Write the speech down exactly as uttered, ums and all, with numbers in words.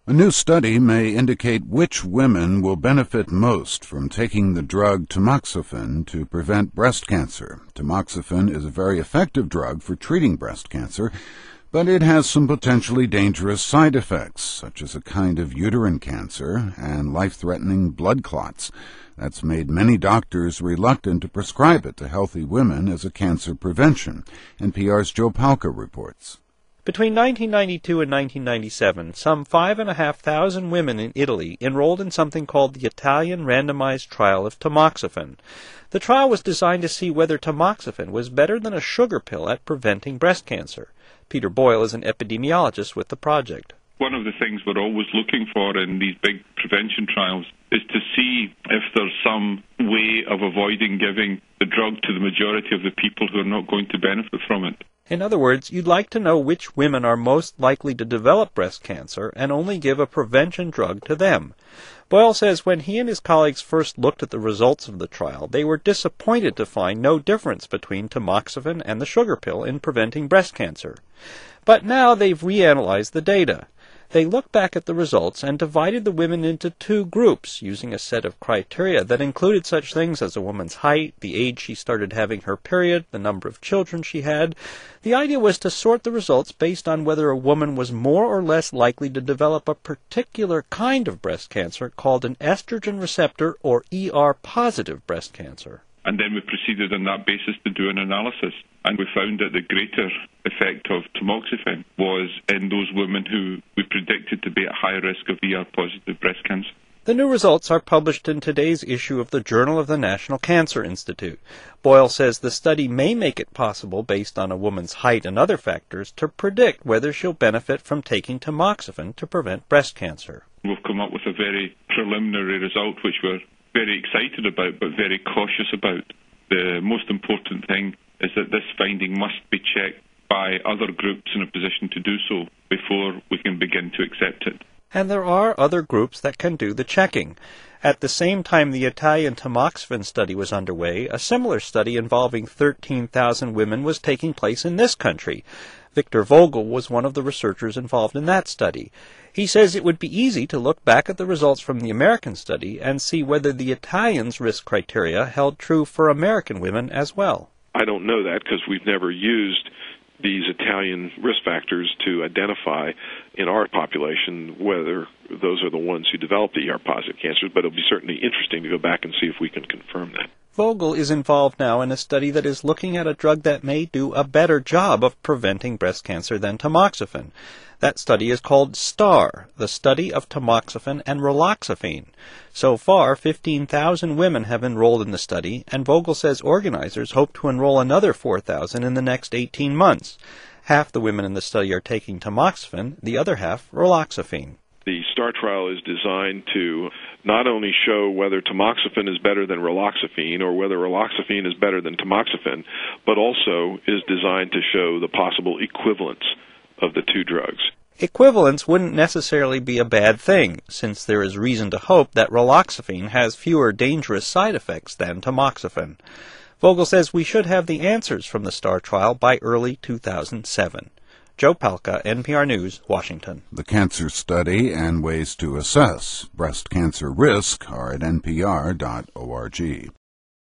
A new study may indicate which women will benefit most from taking the drug tamoxifen to prevent breast cancer. Tamoxifen is a very effective drug for treating breast cancer, but it has some potentially dangerous side effects, such as a kind of uterine cancer and life-threatening blood clots. That's made many doctors reluctant to prescribe it to healthy women as a cancer prevention. N P R's Joe Palca reports. Between nineteen ninety-two and nineteen ninety-seven, some five and a half thousand women in Italy enrolled in something called the Italian Randomized Trial of Tamoxifen. The trial was designed to see whether tamoxifen was better than a sugar pill at preventing breast cancer. Peter Boyle is an epidemiologist with the project. One of the things we're always looking for in these big prevention trials is to see if there's some way of avoiding giving the drug to the majority of the people who are not going to benefit from it. In other words, you'd like to know which women are most likely to develop breast cancer and only give a prevention drug to them. Boyle says when he and his colleagues first looked at the results of the trial, they were disappointed to find no difference between tamoxifen and the sugar pill in preventing breast cancer. But now they've reanalyzed the data. They looked back at the results and divided the women into two groups using a set of criteria that included such things as a woman's height, the age she started having her period, the number of children she had. The idea was to sort the results based on whether a woman was more or less likely to develop a particular kind of breast cancer called an estrogen receptor or E R-positive breast cancer. And then we proceeded on that basis to do an analysis. And we found that the greater effect of tamoxifen was in those women who we predicted to be at higher risk of E R-positive breast cancer. The new results are published in today's issue of the Journal of the National Cancer Institute. Boyle says the study may make it possible, based on a woman's height and other factors, to predict whether she'll benefit from taking tamoxifen to prevent breast cancer. We've come up with a very preliminary result which we're very excited about but very cautious about. The most important thing is that this finding must be checked by other groups in a position to do so before we can begin to accept it. And there are other groups that can do the checking. At the same time the Italian tamoxifen study was underway, a similar study involving thirteen thousand women was taking place in this country. Victor Vogel was one of the researchers involved in that study. He says it would be easy to look back at the results from the American study and see whether the Italians' risk criteria held true for American women as well. I don't know that because we've never used these Italian risk factors to identify in our population whether those are the ones who develop the E R-positive cancers, but it'll be certainly interesting to go back and see if we can confirm that. Vogel is involved now in a study that is looking at a drug that may do a better job of preventing breast cancer than tamoxifen. That study is called STAR, the study of tamoxifen and raloxifene. So far, fifteen thousand women have enrolled in the study, and Vogel says organizers hope to enroll another four thousand in the next eighteen months. Half the women in the study are taking tamoxifen, the other half raloxifene. The STAR trial is designed to not only show whether tamoxifen is better than raloxifene or whether raloxifene is better than tamoxifen, but also is designed to show the possible equivalence of the two drugs. Equivalence wouldn't necessarily be a bad thing, since there is reason to hope that raloxifene has fewer dangerous side effects than tamoxifen. Vogel says we should have the answers from the STAR trial by early two thousand seven. Joe Palca, N P R News, Washington. The cancer study and ways to assess breast cancer risk are at N P R dot org.